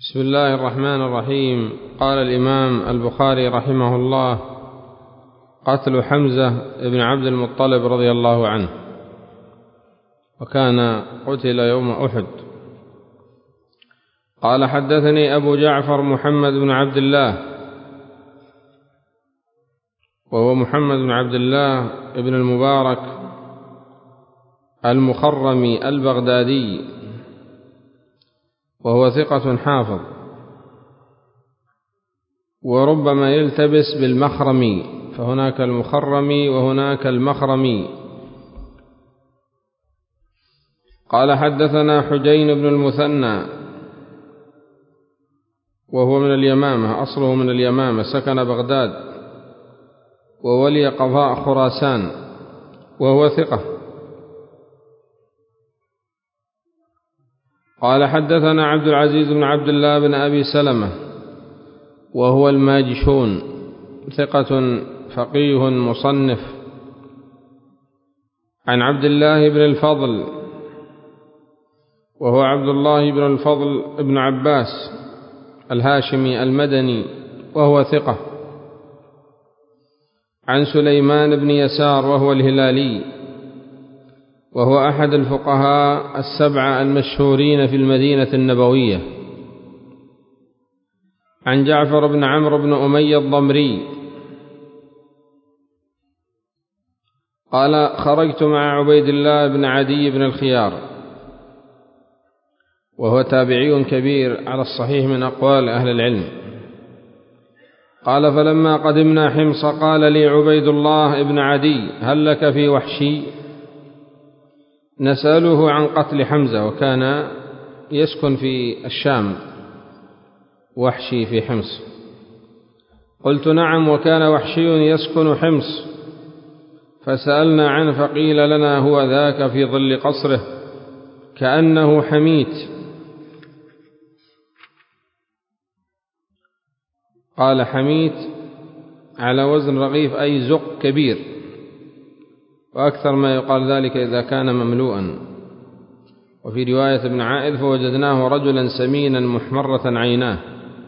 بسم الله الرحمن الرحيم. قال الإمام البخاري رحمه الله: قتل حمزة بن عبد المطلب رضي الله عنه، وكان قتل يوم أحد. قال: حدثني أبو جعفر محمد بن عبد الله، وهو محمد بن عبد الله بن المبارك المخرمي البغدادي، وهو ثقة حافظ، وربما يلتبس بالمخرمي، فهناك المخرمي وهناك المخرمي. قال: حدثنا حجين بن المثنى، وهو من اليمامة، أصله من اليمامة، سكن بغداد وولي قضاء خراسان، وهو ثقة. قال: حدثنا عبد العزيز بن عبد الله بن أبي سلمة، وهو الماجشون، ثقة فقيه مصنف، عن عبد الله بن الفضل، وهو عبد الله بن الفضل بن عباس الهاشمي المدني، وهو ثقة، عن سليمان بن يسار، وهو الهلالي، وهو أحد الفقهاء السبعة المشهورين في المدينة النبوية، عن جعفر بن عمرو بن أمية الضمري قال: خرجت مع عبيد الله بن عدي بن الخيار، وهو تابعي كبير على الصحيح من أقوال أهل العلم. قال: فلما قدمنا حمص قال لي عبيد الله بن عدي: هل لك في وحشي؟ نسأله عن قتل حمزة، وكان يسكن في الشام، وحشي في حمص. قلت: نعم، وكان وحشي يسكن حمص، فسألنا عنه فقيل لنا: هو ذاك في ظل قصره كأنه حميت. قال: حميت على وزن رغيف، أي زق كبير، وأكثر ما يقال ذلك إذا كان مملوءا. وفي رواية ابن عائذ: فوجدناه رجلا سمينا محمرة عيناه.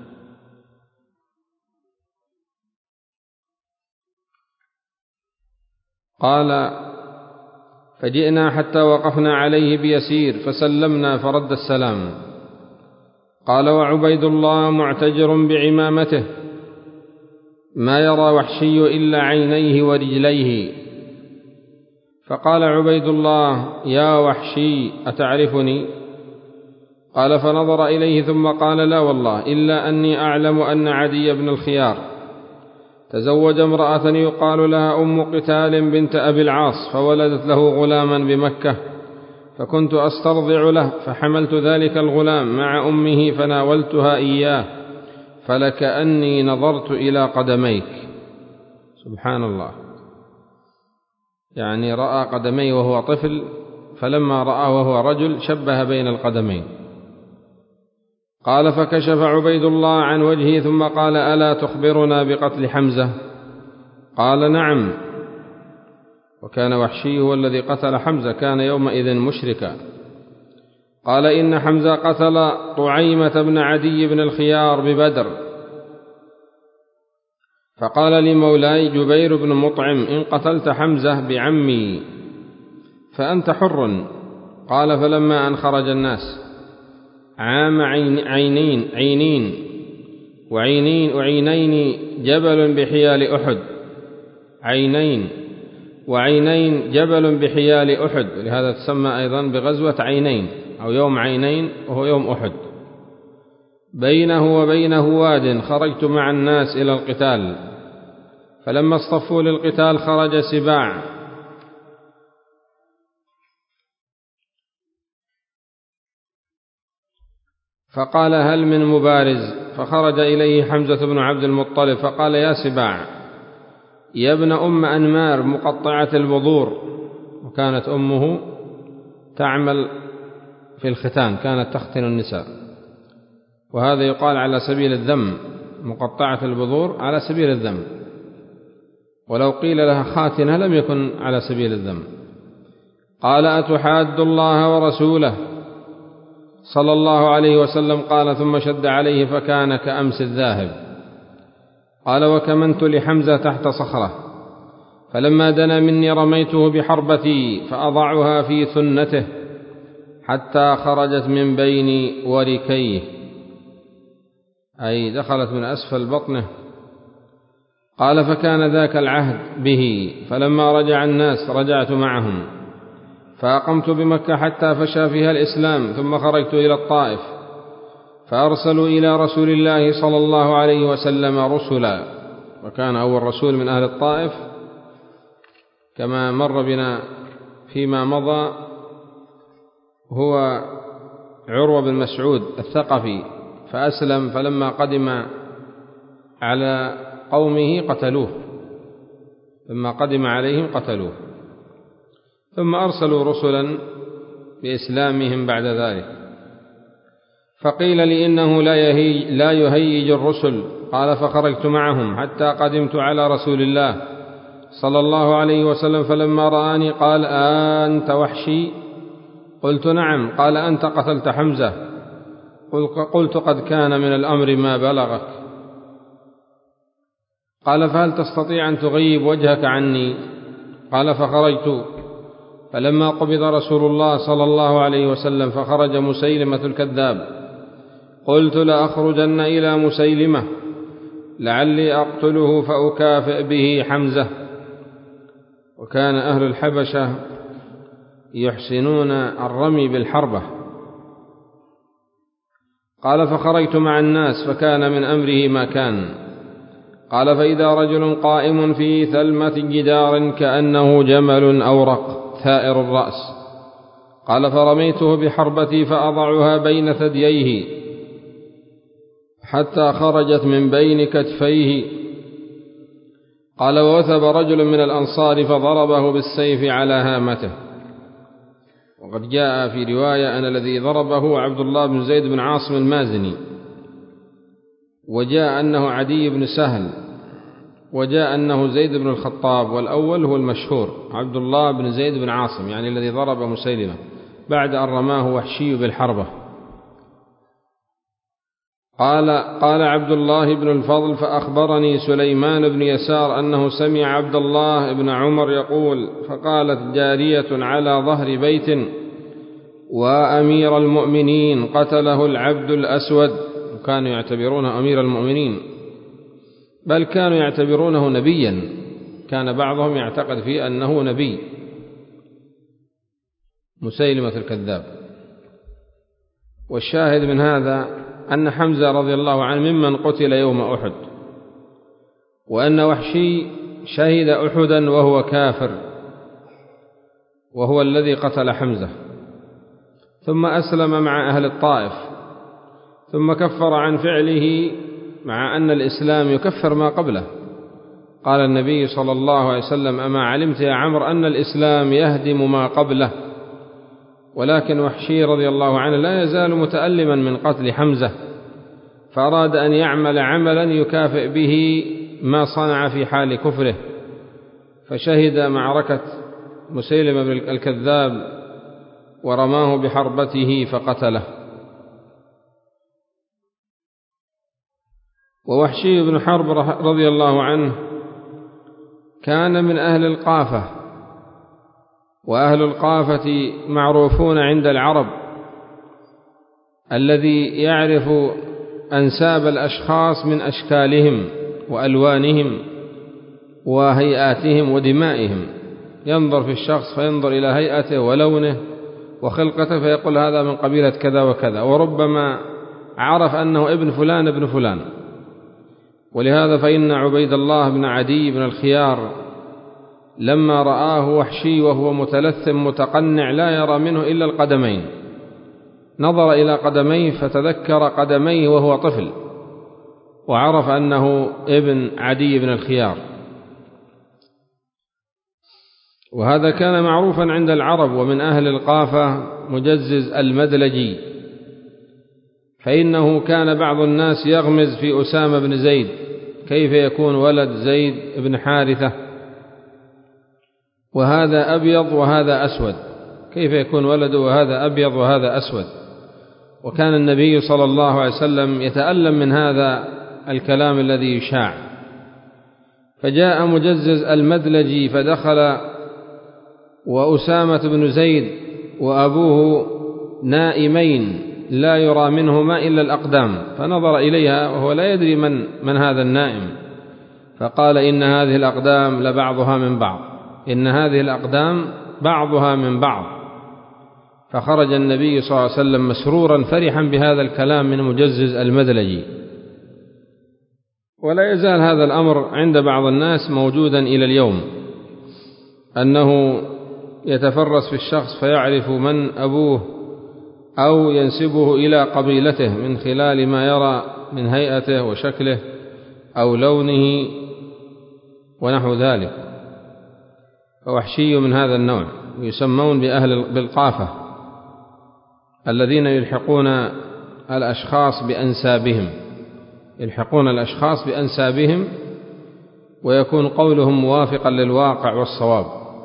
قال: فجئنا حتى وقفنا عليه بيسير، فسلمنا فرد السلام. قال: وعبيد الله معتجر بعمامته، ما يرى وحشي إلا عينيه ورجليه. فقال عبيد الله: يا وحشي، أتعرفني؟ قال: فنظر إليه ثم قال: لا والله، إلا أني أعلم أن عدي بن الخيار تزوج امرأة يقال لها أم قتال بنت أبي العاص، فولدت له غلاما بمكة، فكنت أسترضع له، فحملت ذلك الغلام مع أمه فناولتها إياه، فلكأني نظرت إلى قدميك. سبحان الله، يعني رأى قدميه وهو طفل، فلما رأى وهو رجل شبه بين القدمين. قال: فكشف عبيد الله عن وجهه ثم قال: ألا تخبرنا بقتل حمزة؟ قال: نعم. وكان وحشي هو الذي قتل حمزة، كان يومئذ مشركا. قال: إن حمزة قتل طعيمة بن عدي بن الخيار ببدر. فقال لمولاي جبير بن مطعم: إن قتلت حمزة بعمي فأنت حر. قال: فلما أن خرج الناس عام وعينين جبل بحيال أحد، عينين وعينين جبل بحيال أحد، لهذا تسمى أيضا بغزوة عينين أو يوم عينين، وهو يوم أحد. بينه وبينه واد، خرجت مع الناس إلى القتال، فلما اصطفوا للقتال خرج سباع، فقال: هل من مبارز؟ فخرج إليه حمزة بن عبد المطلب فقال: يا سباع، يا ابن أم أنمار مقطعة البذور. وكانت أمه تعمل في الختان، كانت تختن النساء، وهذا يقال على سبيل الذم، مقطعة البذور على سبيل الذم، ولو قيل لها خاتنة لم يكن على سبيل الذم. قال: أتحاد الله ورسوله؟ صلى الله عليه وسلم قال: ثم شد عليه فكان كأمس الذاهب. قال: وكمنت لحمزة تحت صخرة، فلما دنا مني رميته بحربتي فأضعها في ثنته حتى خرجت من بين وركيه، أي دخلت من أسفل بطنه. قال: فكان ذاك العهد به، فلما رجع الناس رجعت معهم، فأقمت بمكة حتى فشى فيها الإسلام، ثم خرجت إلى الطائف، فأرسلوا إلى رسول الله صلى الله عليه وسلم رسلا، وكان أول رسول من أهل الطائف كما مر بنا فيما مضى هو عروة بن مسعود الثقفي، فأسلم، فلما قدم على قومه قتلوه، لما قدم عليهم قتلوه، ثم أرسلوا رسلا بإسلامهم بعد ذلك. فقيل لي إنه لا يهيج الرسل. قال: فخرجت معهم حتى قدمت على رسول الله صلى الله عليه وسلم، فلما رآني قال: أنت وحشي؟ قلت: نعم. قال: أنت قتلت حمزة؟ قلت: قد كان من الأمر ما بلغك. قال: فهل تستطيع أن تغيب وجهك عني؟ قال: فخرجت، فلما قبض رسول الله صلى الله عليه وسلم فخرج مسيلمة الكذاب، قلت: لأخرجن إلى مسيلمة لعلي أقتله فأكافئ به حمزة. وكان أهل الحبشة يحسنون الرمي بالحربة. قال: فخرجت مع الناس، فكان من أمره ما كان. قال: فإذا رجل قائم في ثلمة جدار كأنه جمل أورق ثائر الرأس. قال: فرميته بحربتي فأضعها بين ثدييه حتى خرجت من بين كتفيه. قال: ووثب رجل من الأنصار فضربه بالسيف على هامته. وقد جاء في رواية أن الذي ضربه عبد الله بن زيد بن عاصم المازني، وجاء أنه عدي بن سهل، وجاء أنه زيد بن الخطاب، والأول هو المشهور عبد الله بن زيد بن عاصم، يعني الذي ضرب مسيلمة بعد أن رماه وحشي بالحربة. قال عبد الله بن الفضل: فأخبرني سليمان بن يسار أنه سمع عبد الله بن عمر يقول: فقالت جارية على ظهر بيت: وأمير المؤمنين قتله العبد الأسود. كانوا يعتبرونه أمير المؤمنين، بل كانوا يعتبرونه نبيا، كان بعضهم يعتقد فيه أنه نبي، مسيلمة الكذاب. والشاهد من هذا أن حمزة رضي الله عنه ممن قتل يوم أحد، وأن وحشي شهد أحدا وهو كافر، وهو الذي قتل حمزة، ثم أسلم مع أهل الطائف، ثم كفر عن فعله، مع أن الإسلام يكفر ما قبله. قال النبي صلى الله عليه وسلم: أما علمت يا عمرو أن الإسلام يهدم ما قبله؟ ولكن وحشي رضي الله عنه لا يزال متألما من قتل حمزة، فأراد أن يعمل عملا يكافئ به ما صنع في حال كفره، فشهد معركة مسيلمة بن الكذاب ورماه بحربته فقتله. ووحشي بن حرب رضي الله عنه كان من أهل القافة، وأهل القافة معروفون عند العرب، الذي يعرف أنساب الأشخاص من أشكالهم وألوانهم وهيئاتهم ودمائهم، ينظر في الشخص فينظر إلى هيئته ولونه وخلقته فيقول هذا من قبيلة كذا وكذا، وربما عرف أنه ابن فلان ابن فلان. ولهذا فإن عبيد الله بن عدي بن الخيار لما رآه وحشي وهو متلثم متقنع لا يرى منه إلا القدمين، نظر إلى قدميه فتذكر قدميه وهو طفل، وعرف أنه ابن عدي بن الخيار. وهذا كان معروفا عند العرب. ومن أهل القافة مجزز المدلجي، فإنه كان بعض الناس يغمز في أسامة بن زيد: كيف يكون ولد زيد بن حارثة وهذا أبيض وهذا أسود؟ كيف يكون ولده وهذا أبيض وهذا أسود؟ وكان النبي صلى الله عليه وسلم يتألم من هذا الكلام الذي يشاع، فجاء مجزز المدلجي فدخل وأسامة بن زيد وأبوه نائمين لا يرى منهما إلا الأقدام، فنظر إليها وهو لا يدري من هذا النائم، فقال إن هذه الأقدام لبعضها من بعض، إن هذه الأقدام بعضها من بعض. فخرج النبي صلى الله عليه وسلم مسرورا فرحا بهذا الكلام من مجزز المدلجي. ولا يزال هذا الأمر عند بعض الناس موجودا إلى اليوم، أنه يتفرس في الشخص فيعرف من أبوه أو ينسبه إلى قبيلته من خلال ما يرى من هيئته وشكله أو لونه ونحو ذلك. فوحشي من هذا النوع، ويسمون بالقافة الذين يلحقون الأشخاص بأنسابهم، يلحقون الأشخاص بأنسابهم ويكون قولهم موافقا للواقع والصواب.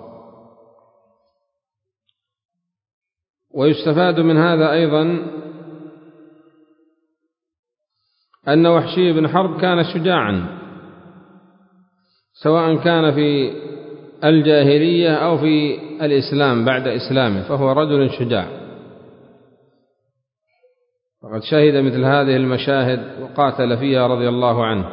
ويستفاد من هذا أيضا أن وحشي بن حرب كان شجاعا، سواء كان في الجاهلية أو في الإسلام بعد إسلامه، فهو رجل شجاع، وقد شهد مثل هذه المشاهد وقاتل فيها رضي الله عنه.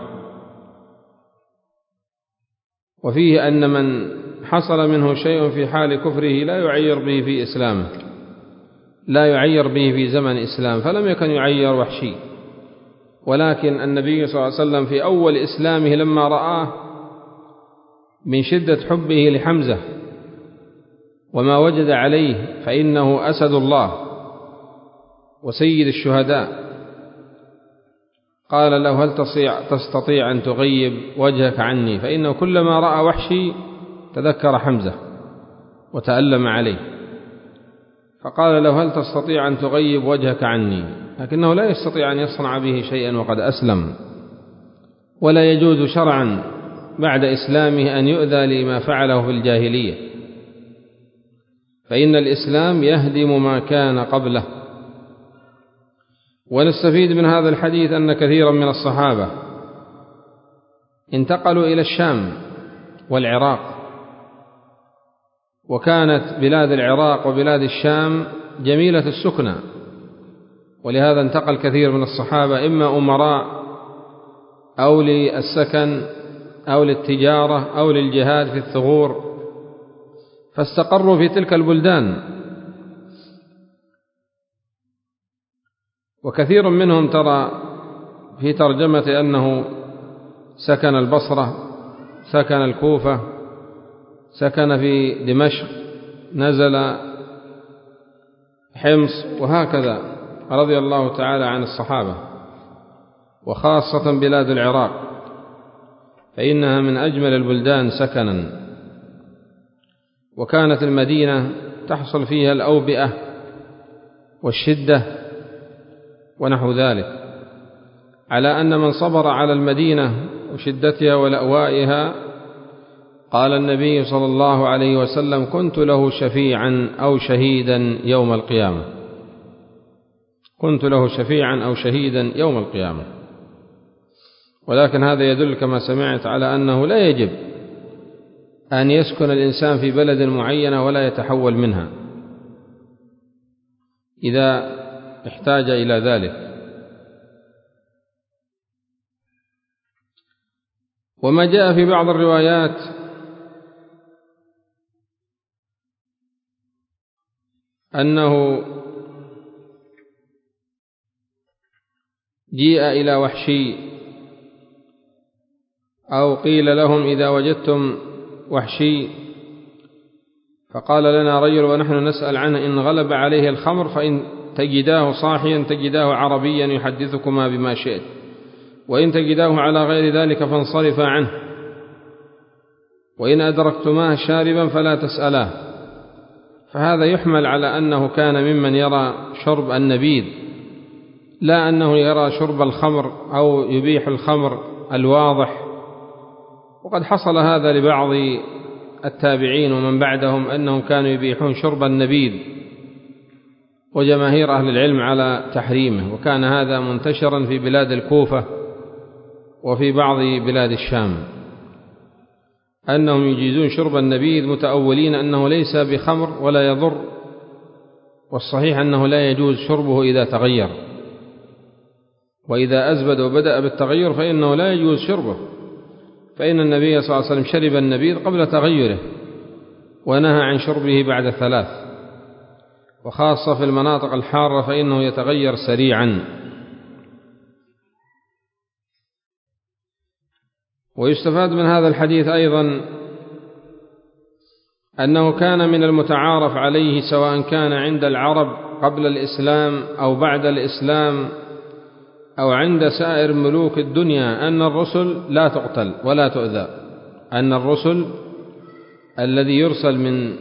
وفيه أن من حصل منه شيء في حال كفره لا يعير به في إسلامه، لا يعير به في زمن الإسلام، فلم يكن يعير وحشي. ولكن النبي صلى الله عليه وسلم في أول إسلامه لما رآه من شدة حبه لحمزة وما وجد عليه، فإنه أسد الله وسيد الشهداء، قال له هل تستطيع أن تغيب وجهك عني؟ فإنه كلما رأى وحشي تذكر حمزة وتألم عليه، فقال له هل تستطيع أن تغيب وجهك عني؟ لكنه لا يستطيع أن يصنع به شيئا وقد أسلم، ولا يجوز شرعا بعد إسلامه أن يؤذى لما فعله في الجاهلية، فإن الإسلام يهدم ما كان قبله. ونستفيد من هذا الحديث أن كثيرا من الصحابة انتقلوا إلى الشام والعراق، وكانت بلاد العراق وبلاد الشام جميلة السكنى، ولهذا انتقل كثير من الصحابة إما أمراء أو للسكن أو للتجارة أو للجهاد في الثغور، فاستقروا في تلك البلدان. وكثير منهم ترى في ترجمة أنه سكن البصرة، سكن الكوفة، سكن في دمشق، نزل حمص، وهكذا رضي الله تعالى عن الصحابة، وخاصة بلاد العراق فإنها من أجمل البلدان سكنا. وكانت المدينة تحصل فيها الأوبئة والشدة ونحو ذلك، على أن من صبر على المدينة وشدتها ولأوائها قال النبي صلى الله عليه وسلم كنت له شفيعا أو شهيدا يوم القيامة، كنت له شفيعا أو شهيدا يوم القيامة. ولكن هذا يدل كما سمعت على أنه لا يجب أن يسكن الإنسان في بلد معينة ولا يتحول منها إذا احتاج إلى ذلك. وما جاء في بعض الروايات أنه جيء إلى وحشي أو قيل لهم إذا وجدتم وحشي، فقال لنا رجل ونحن نسأل عنه إن غلب عليه الخمر فإن تجداه صاحيا تجداه عربيا يحدثكما بما شئت، وإن تجداه على غير ذلك فانصرفا عنه، وإن أدركتماه شاربا فلا تسألاه. فهذا يحمل على أنه كان ممن يرى شرب النبيذ، لا أنه يرى شرب الخمر أو يبيح الخمر الواضح. وقد حصل هذا لبعض التابعين ومن بعدهم أنهم كانوا يبيحون شرب النبيذ وجماهير أهل العلم على تحريمه، وكان هذا منتشرا في بلاد الكوفة وفي بعض بلاد الشام، أنهم يجيزون شرب النبيذ متأولين أنه ليس بخمر ولا يضر، والصحيح أنه لا يجوز شربه إذا تغير، وإذا أزبد وبدأ بالتغير فإنه لا يجوز شربه، فإن النبي صلى الله عليه وسلم شرب النبيذ قبل تغيره ونهى عن شربه بعد 3، وخاصة في المناطق الحارة فإنه يتغير سريعا. ويستفاد من هذا الحديث أيضا أنه كان من المتعارف عليه سواء كان عند العرب قبل الإسلام أو بعد الإسلام أو عند سائر ملوك الدنيا أن الرسل لا تقتل ولا تؤذى، أن الرسل الذي يرسل من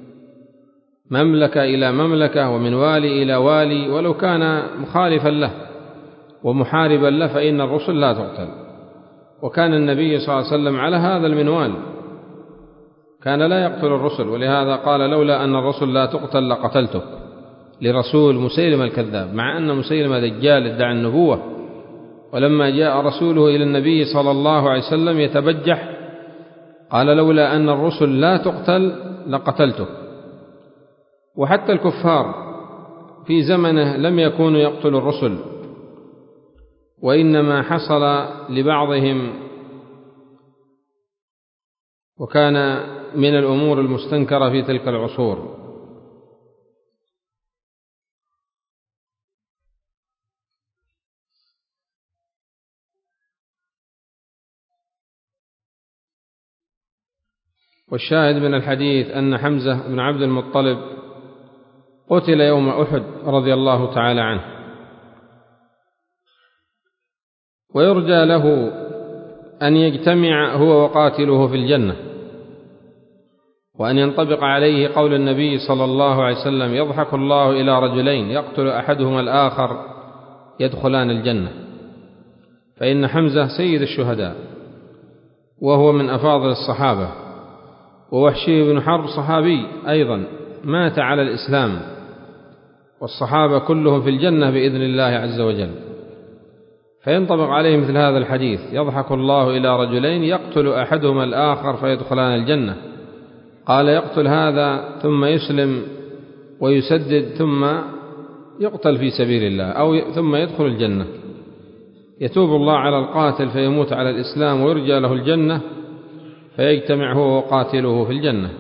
مملكة إلى مملكة ومن والي إلى والي ولو كان مخالفا له ومحاربا له فإن الرسل لا تقتل، وكان النبي صلى الله عليه وسلم على هذا المنوال، كان لا يقتل الرسل، ولهذا قال لولا أن الرسل لا تقتل لقتلتك لرسول مسيلمة الكذاب، مع أن مسيلمة دجال ادعى النبوة، ولما جاء رسوله إلى النبي صلى الله عليه وسلم يتبجح قال لولا أن الرسل لا تقتل لقتلتك. وحتى الكفار في زمنه لم يكونوا يقتلوا الرسل، وإنما حصل لبعضهم، وكان من الأمور المستنكرة في تلك العصور. والشاهد من الحديث أن حمزة بن عبد المطلب قتل يوم أحد رضي الله تعالى عنه، ويرجى له أن يجتمع هو وقاتله في الجنة، وأن ينطبق عليه قول النبي صلى الله عليه وسلم يضحك الله إلى رجلين يقتل أحدهما الآخر يدخلان الجنة، فإن حمزة سيد الشهداء وهو من أفاضل الصحابة، ووحشي بن حرب صحابي أيضا مات على الإسلام، والصحابة كلهم في الجنة بإذن الله عز وجل، فينطبق عليه مثل هذا الحديث يضحك الله إلى رجلين يقتل أحدهما الآخر فيدخلان الجنة، قال يقتل هذا ثم يسلم ويسدد ثم يقتل في سبيل الله أو ثم يدخل الجنة، يتوب الله على القاتل فيموت على الإسلام ويرجى له الجنة فيجتمع هو وقاتله في الجنة.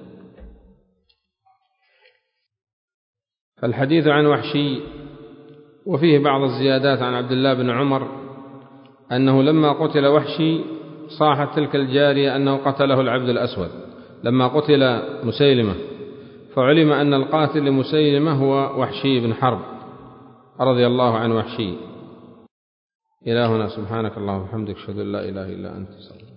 فالحديث عن وحشي وفيه بعض الزيادات عن عبد الله بن عمر أنه لما قتل وحشي صاحت تلك الجارية أنه قتله العبد الأسود لما قتل مسيلمة، فعلم أن القاتل لمسيلمة هو وحشي بن حرب رضي الله عن وحشي. إلى هنا، سبحانك اللهم وبحمدك، أشهد أن لا إله إلا أنت.